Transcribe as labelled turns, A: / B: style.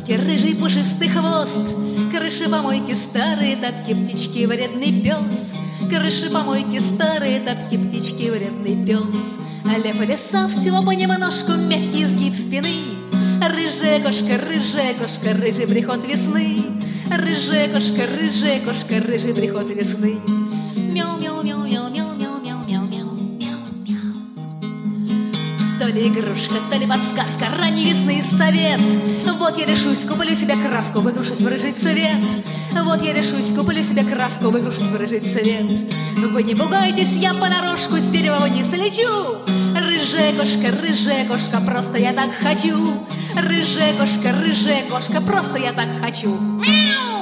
A: тетки рыжий пушистый хвост. Крыши помойки старые, топки, птички, вредный пес. Крыши помойки старые, топки, птички, вредный пес. Лев и лиса всего понемножку, мягкий изгиб спины. Рыжая кошка, рыжий приход весны. Рыжая кошка, рыжий приход весны. Мяу-мяу-мяу-мяу-мяу-мяу-мяу-мяу-мяу. То ли игрушка, то ли подсказка, ранней весны совет. Вот я решусь, куплю себе краску, выкрашусь в рыжий цвет. Вот я решусь, куплю себе краску, выкрашусь в рыжий цвет. Вы не пугайтесь, я понарошку с дерева вниз лечу. Рыжая кошка, просто я так хочу. Рыжая кошка, просто я так хочу. Мяу!